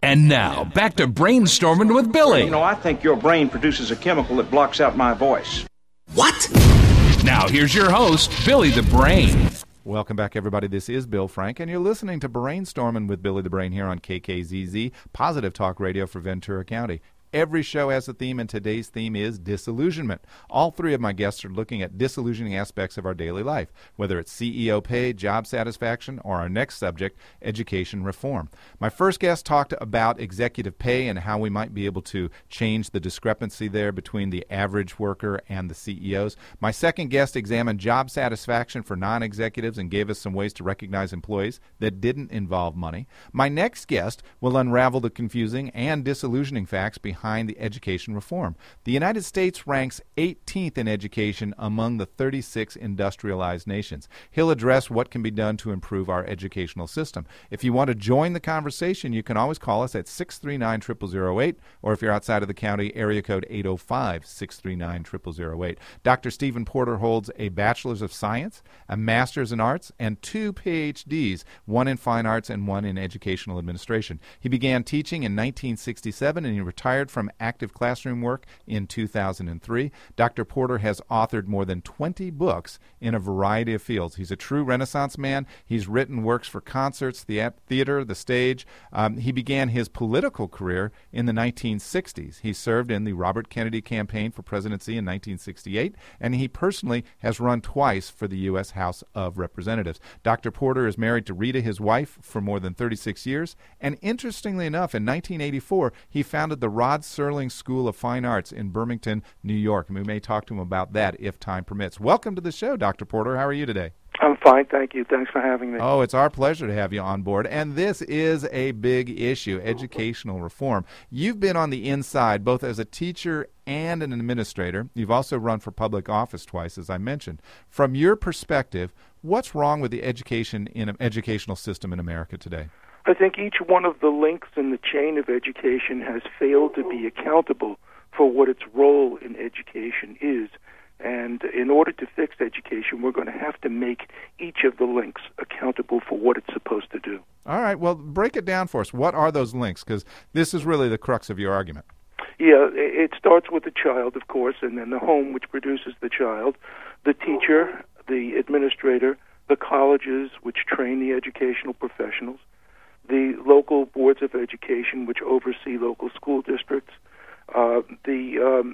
And now, back to Brainstorming with Billy. You know, I think your brain produces a chemical that blocks out my voice. What? Now, here's your host, Billy the Brain. Welcome back, everybody. This is Bill Frank, and you're listening to Brainstorming with Billy the Brain here on KKZZ, Positive Talk Radio for Ventura County. Every show has a theme, and today's theme is disillusionment. All three of my guests are looking at disillusioning aspects of our daily life, whether it's CEO pay, job satisfaction, or our next subject, education reform. My first guest talked about executive pay and how we might be able to change the discrepancy there between the average worker and the CEOs. My second guest examined job satisfaction for non-executives and gave us some ways to recognize employees that didn't involve money. My next guest will unravel the confusing and disillusioning facts behind the education reform. The United States ranks 18th in education among the 36 industrialized nations. He'll address what can be done to improve our educational system. If you want to join the conversation, you can always call us at 639-0008, or if you're outside of the county, area code 805-639-0008. Dr. Stephen Porter holds a Bachelor's of Science, a Master's in Arts, and 2 PhDs, one in Fine Arts and one in Educational Administration. He began teaching in 1967, and he retired from active classroom work in 2003. Dr. Porter has authored more than 20 books in a variety of fields. He's a true Renaissance man. He's written works for concerts, theater, the stage. He began his political career in the 1960s. He served in the Robert Kennedy campaign for presidency in 1968, and he personally has run twice for the U.S. House of Representatives. Dr. Porter is married to Rita, his wife, for more than 36 years, and interestingly enough, in 1984, he founded the Rod Serling School of Fine Arts in Birmingham, New York, and we may talk to him about that if time permits. Welcome to the show, Dr. Porter. How are you today? I'm fine, thank you. Thanks for having me. Oh, it's our pleasure to have you on board. And this is a big issue, educational reform. You've been on the inside, both as a teacher and an administrator. You've also run for public office twice, as I mentioned. From your perspective, what's wrong with the educational system in America today? I think each one of the links in the chain of education has failed to be accountable for what its role in education is. And in order to fix education, we're going to have to make each of the links accountable for what it's supposed to do. All right. Well, break it down for us. What are those links? Because this is really the crux of your argument. Yeah, it starts with the child, of course, and then the home, which produces the child, the teacher, the administrator, the colleges, which train the educational professionals, the local boards of education, which oversee local school districts, the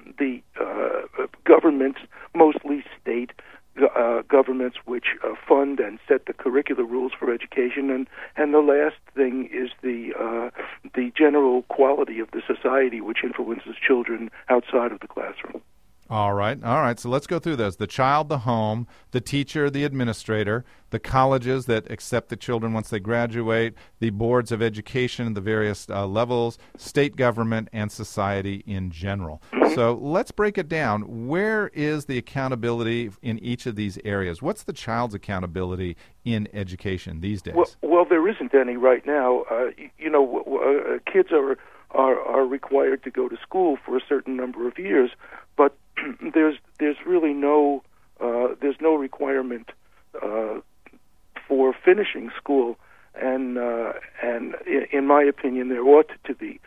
governments, mostly state governments, which fund and set the curricular rules for education, and the last thing is the general quality of the society, which influences children outside of the classroom. All right. So let's go through those. The child, the home, the teacher, the administrator, the colleges that accept the children once they graduate, the boards of education, the various levels, state government, and society in general. Mm-hmm. So let's break it down. Where is the accountability in each of these areas? What's the child's accountability in education these days? Well, there isn't any right now. Kids are required to go to school for a certain number of years, but there's really no requirement for finishing school, and in my opinion, there ought to be.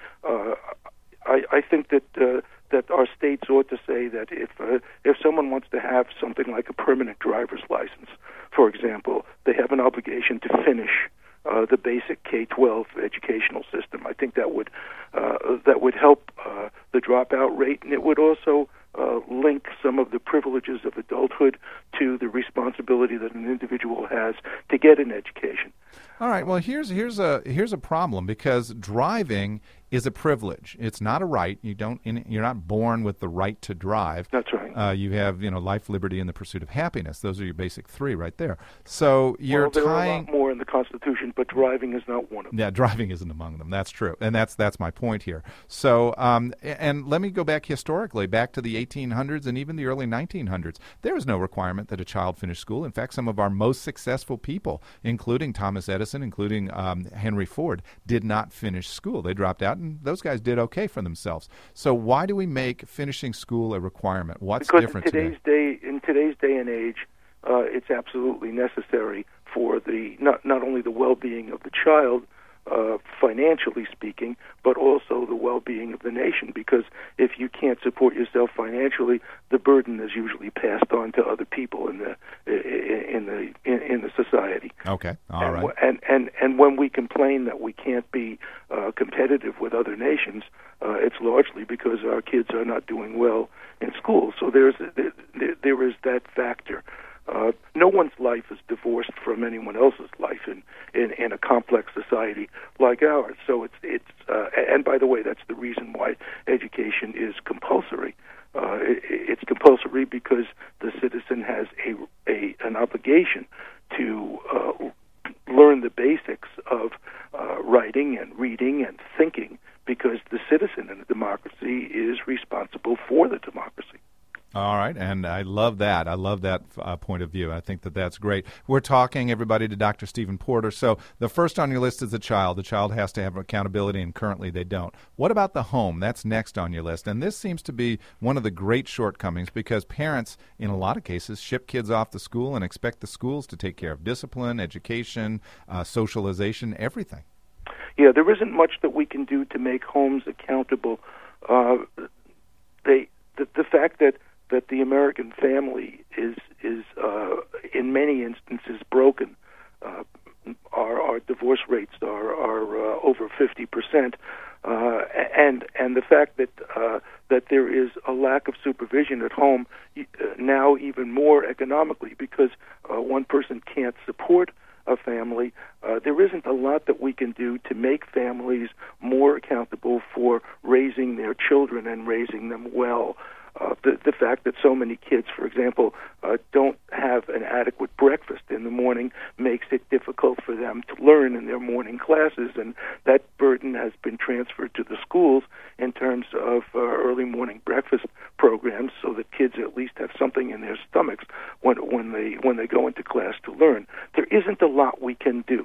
I think that our states ought to say that if someone wants to have something like a permanent driver's license, for example, they have an obligation to finish the basic K-12 educational system. I think that would help the dropout rate, and it would also link some of the privileges of adulthood to the responsibility that an individual has to get an education. All right. Well, here's a problem, because driving is a privilege. It's not a right. You're not born with the right to drive. That's right. You have life, liberty, and the pursuit of happiness. Those are your basic three right there. So you're there tying. are a lot more in the Constitution, but driving is not one of them. Yeah, driving isn't among them. That's true, and that's my point here. So, and let me go back historically, back to the 1800s and even the early 1900s. There was no requirement that a child finish school. In fact, some of our most successful people, including Thomas Edison, including Henry Ford, did not finish school. They dropped out, and those guys did okay for themselves. So why do we make finishing school a requirement? What's different today? In today's day and age, it's absolutely necessary for the not only the well-being of the child, financially speaking, but also the well-being of the nation. Because if you can't support yourself financially, the burden is usually passed on to other people in the society. Okay, all right. And when we complain that we can't be competitive with other nations, it's largely because our kids are not doing well in school. So there is that factor. No one's life is divorced from anyone else's life in a complex society like ours. So it's and by the way, that's the reason why education is compulsory. It's compulsory because the citizen has an obligation to learn the basics of writing and reading and thinking, because the citizen in a democracy is responsible for the democracy. All right, and I love that. I love that point of view. I think that's great. We're talking, everybody, to Dr. Stephen Porter. So the first on your list is the child. The child has to have accountability, and currently they don't. What about the home? That's next on your list. And this seems to be one of the great shortcomings, because parents, in a lot of cases, ship kids off to school and expect the schools to take care of discipline, education, socialization, everything. Yeah, there isn't much that we can do to make homes accountable. The fact that the American family is in many instances broken. Our divorce rates are over 50%, and the fact that there is a lack of supervision at home, now even more economically, because one person can't support a family. There isn't a lot that we can do to make families more accountable for raising their children and raising them well. The fact that so many kids, for example, don't have an adequate breakfast in the morning makes it difficult for them to learn in their morning classes, and that burden has been transferred to the schools in terms of early morning breakfast programs, so that kids at least have something in their stomachs when they go into class to learn. There isn't a lot we can do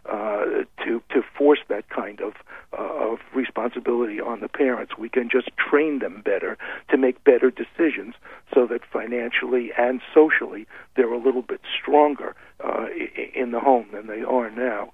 to force that kind of responsibility on the parents. We can just train them better to make better decisions, so that financially and socially they're a little bit stronger in the home than they are now.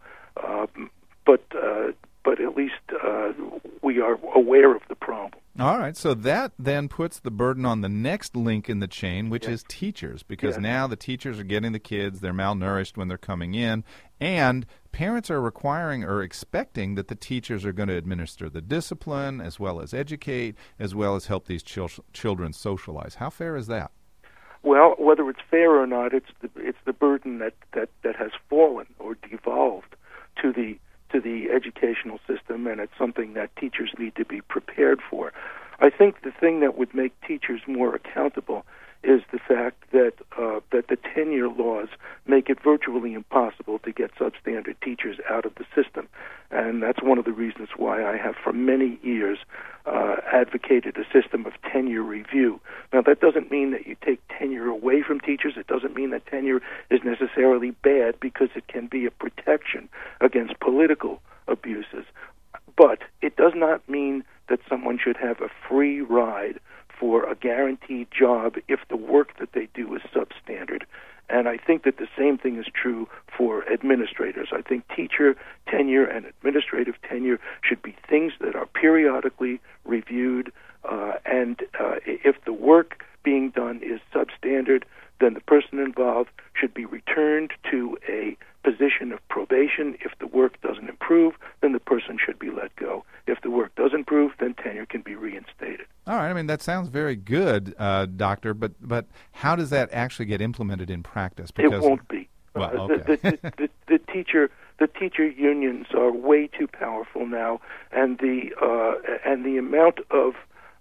But at least we are aware of the problem. All right, so that then puts the burden on the next link in the chain, which is teachers, because now the teachers are getting the kids, they're malnourished when they're coming in, and parents are requiring or expecting that the teachers are going to administer the discipline, as well as educate, as well as help these children socialize. How fair is that? Well, whether it's fair or not, it's the burden that has fallen or devolved to the educational system, and it's something that teachers need to be prepared for. I think the thing that would make teachers more accountable is the fact that the tenure laws make it virtually impossible to get substandard teachers out of the system. And that's one of the reasons why I have for many years advocated a system of tenure review. Now, that doesn't mean that you take tenure away from teachers. It doesn't mean that tenure is necessarily bad, because it can be a protection against political abuses. But it does not mean that someone should have a free ride for a guaranteed job if the work that they do is substandard. And I think that the same thing is true for administrators. I think teacher tenure and administrative tenure should be things that are periodically reviewed, and if the work being done is substandard, then the person involved should be returned to a position of probation. If the work doesn't improve, then the person should be let go. If the work does improve, then tenure can be reinstated. All right. I mean, that sounds very good, Doctor, but how does that actually get implemented in practice? Because it won't be. Well, okay. The teacher unions are way too powerful now, and the amount of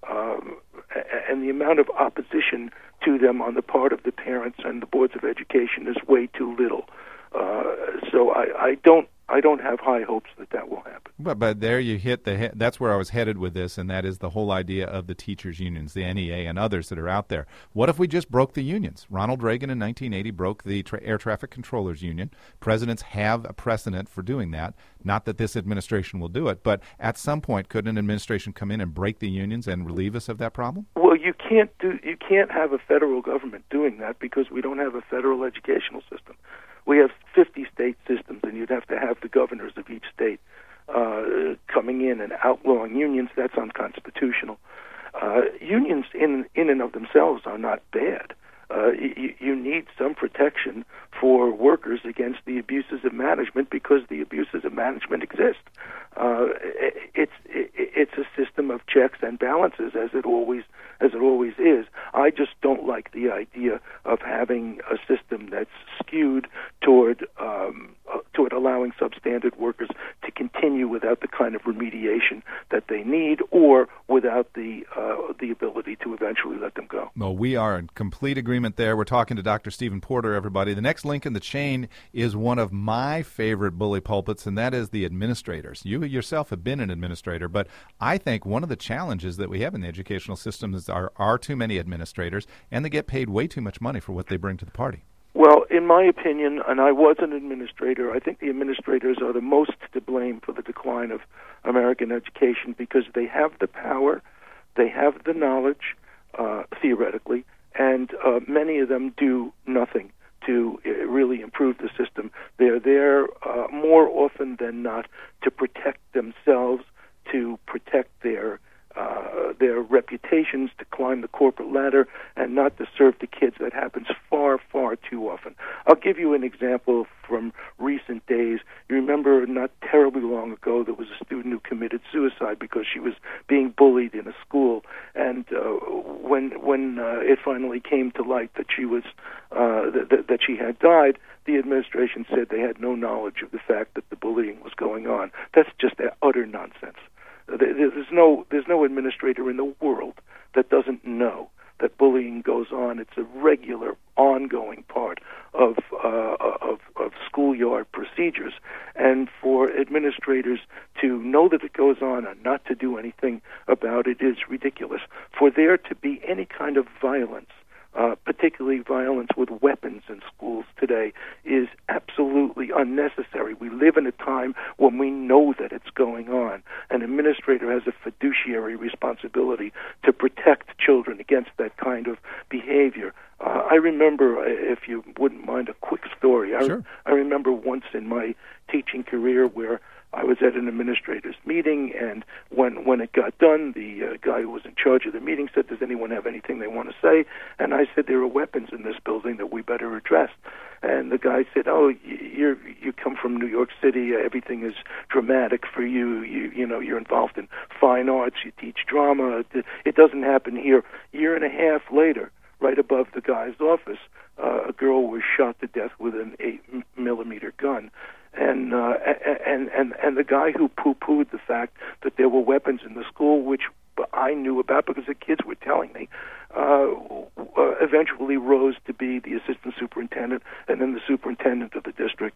opposition to them on the part of the parents and the boards of education is way too little. So I don't have high hopes that will happen. But there you hit that's where I was headed with this, and that is the whole idea of the teachers' unions, the NEA and others that are out there. What if we just broke the unions? Ronald Reagan in 1980 broke the Air Traffic Controllers Union. Presidents have a precedent for doing that. Not that this administration will do it, but at some point, could an administration come in and break the unions and relieve us of that problem? Well, you can't have a federal government doing that, because we don't have a federal educational system. We have 50 state systems, and you'd have to have the governors of each state coming in and outlawing unions, that's unconstitutional. Unions in and of themselves are not bad. You need some protection for workers against the abuses of management because the abuses of management exist. It's a system of checks and balances as it always is. I just don't like the idea of having a system that's skewed toward allowing substandard workers to continue without the kind of remediation that they need, or without the ability to eventually let them go. Well, we are in complete agreement there. We're talking to Dr. Stephen Porter, everybody. The next link in the chain is one of my favorite bully pulpits, and that is the administrators. You yourself have been an administrator, but I think one of the challenges that we have in the educational system is there are too many administrators, and they get paid way too much money for what they bring to the party. Well, in my opinion, and I was an administrator, I think the administrators are the most to blame for the decline of American education because they have the power, they have the knowledge, theoretically, and many of them do nothing to really improve the system. They're there more often than not to protect themselves, to protect their reputations, to climb the corporate ladder, and not to serve the kids. That happens far, far too often. I'll give you an example from recent days. You remember not terribly long ago there was a student who committed suicide because she was being bullied in a school, and when it finally came to light that she was that she had died, the administration said they had no knowledge of the fact that the bullying was going on. That's just utter nonsense. There's no administrator in the world that doesn't know that bullying goes on. It's a regular, ongoing part of schoolyard procedures. And for administrators to know that it goes on and not to do anything about it is ridiculous. For there to be any kind of violence, particularly violence with weapons in schools today, is absolutely unnecessary. We live in a time when we know that it's going on. An administrator has a fiduciary responsibility to protect children against that kind of behavior. I remember, if you wouldn't mind a quick story, Sure. I remember once in my teaching career where I was at an administrators meeting, and when it got done, the guy who was in charge of the meeting said, "Does anyone have anything they want to say?" And I said, "There are weapons in this building that we better address." And the guy said, "Oh, you come from New York City. Everything is dramatic for you. You know, you're involved in fine arts. You teach drama. It doesn't happen here." Year and a half later, right above the guy's office, a girl was shot to death with an 8mm gun. And the guy who poo-pooed the fact that there were weapons in the school, which I knew about because the kids were telling me, eventually rose to be the assistant superintendent and then the superintendent of the district.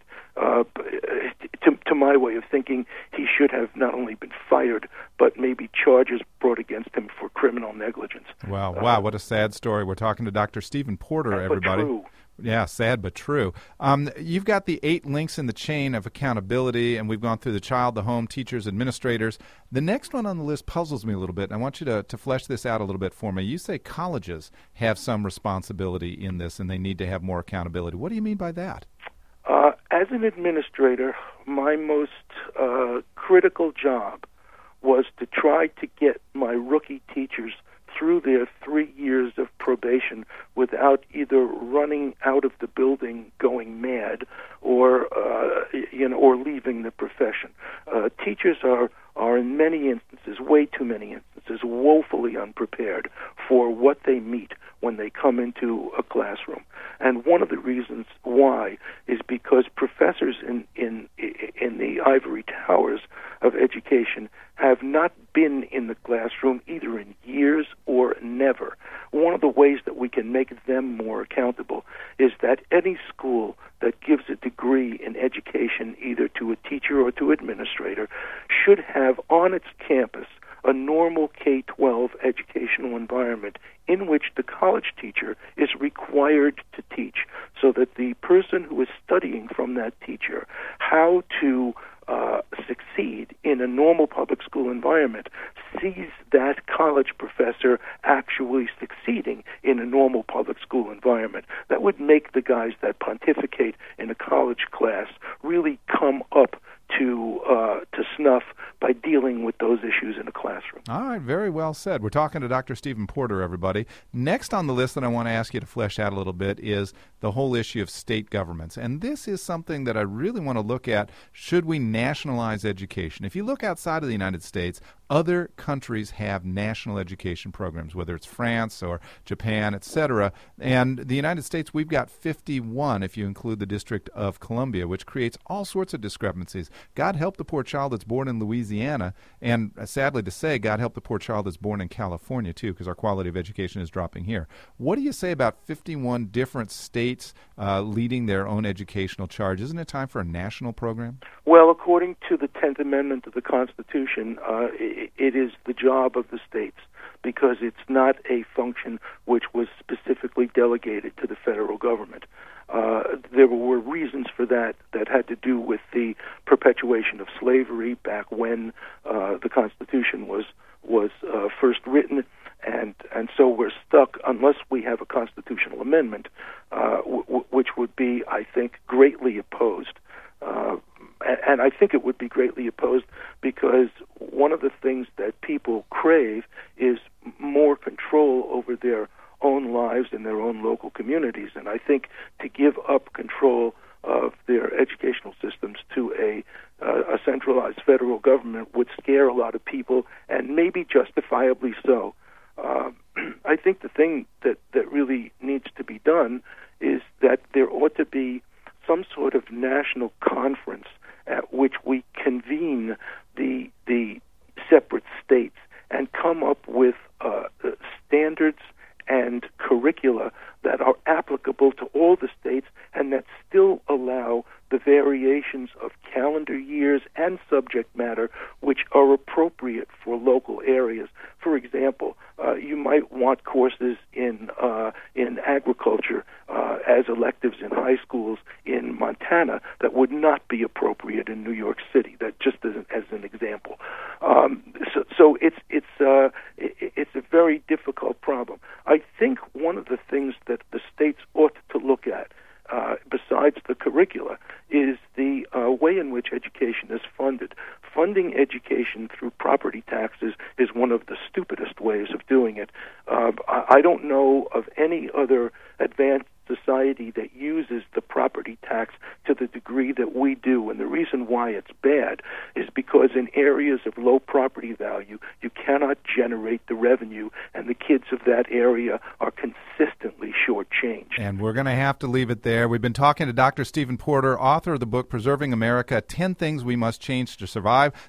To my way of thinking, he should have not only been fired, but maybe charges brought against him for criminal negligence. Wow, what a sad story. We're talking to Dr. Stephen Porter, everybody. But true. Yeah, sad but true. You've got the 8 links in the chain of accountability, and we've gone through the child, the home, teachers, administrators. The next one on the list puzzles me a little bit, and I want you to flesh this out a little bit for me. You say colleges have some responsibility in this, and they need to have more accountability. What do you mean by that? As an administrator, my most critical job was to try to get my rookie teachers through their 3 years of probation without either running out of the building going mad or leaving the profession. Teachers are in many instances, way too many instances, woefully unprepared for what they meet when they come into a classroom. And one of the reasons why is because professors in the ivory towers of education have not been in the classroom either in years or never. One of the ways that we can make them more accountable is that any school that gives a degree in education either to a teacher or to administrator should have on its campus a normal K-12 educational environment in which the college teacher is required to teach, so that the person who is studying from that teacher how to succeed in a normal public school environment sees that college professor actually succeeding in a normal public school environment. That would make the guys that pontificate in a college class really come up to snuff by dealing with those issues in a classroom. All right, very well said. We're talking to Dr. Stephen Porter, everybody. Next on the list that I want to ask you to flesh out a little bit is the whole issue of state governments. And this is something that I really want to look at. Should we nationalize education? If you look outside of the United States, other countries have national education programs, whether it's France or Japan, etc. And the United States, we've got 51 if you include the District of Columbia, which creates all sorts of discrepancies. God help the poor child that's born in Louisiana, and sadly to say, God help the poor child that's born in California, too, because our quality of education is dropping here. What do you say about 51 different states leading their own educational charge? Isn't it time for a national program? Well, according to the 10th Amendment of the Constitution, it is the job of the states, because it's not a function which was specifically delegated to the federal government. There were reasons for that had to do with the perpetuation of slavery back when the Constitution was first written, and so we're stuck unless we have a constitutional amendment, which would be, I think, greatly opposed. And I think it would be greatly opposed because one of the things that people crave is more control over their own lives in their own local communities. And I think to give up control of their educational systems to a centralized federal government would scare a lot of people, and maybe justifiably so. I think the thing that really needs to be done is that there ought to be some sort of national conference at which we convene the separate states and come up with standards and curricula that are applicable to all the states and that still allow the variations of calendar years and subject matter which are appropriate for local areas. For example, you might want courses in agriculture as electives in high schools in Montana that would not be appropriate in New York City. That just as an example. So it's a very difficult problem. I think one of the things that the states ought to look at, besides the curricula, is the way in which education is funded. Funding education through property taxes is one of the stupidest ways of doing it. I don't know of any other advanced society that uses the property tax to the degree that we do, and the reason why it's bad is because in areas of low property value, you cannot generate the revenue, and the kids of that area are consistently shortchanged. And we're going to have to leave it there. We've been talking to Dr. Stephen Porter, author of the book Preserving America, 10 Things We Must Change to Survive.